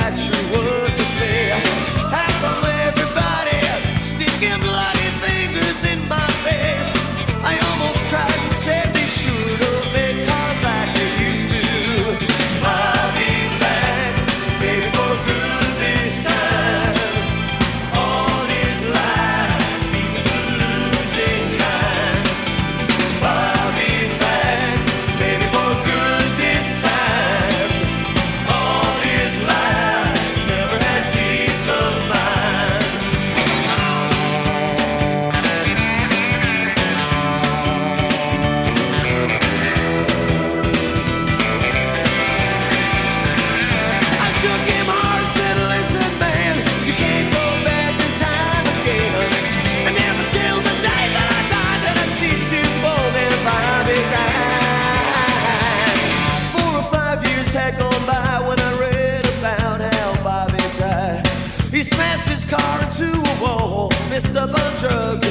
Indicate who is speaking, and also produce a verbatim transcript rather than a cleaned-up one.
Speaker 1: quite sure what to say. How come everybody sticking bloody fingers in my face? I almost cried and said they should have made cars like they used to. Bobby's back, baby, for good this time. All his life, he was a losing kind. Bobby's back, baby, for good this time. All his life, never had peace of mind. I shook him hard and said, listen, man, you can't go back in time again. And never till the day that I died that I see tears fall in Bobby's eyes. Four or five years had gone by when I read about how Bobby died. He smashed his car into a wall, messed up on drugs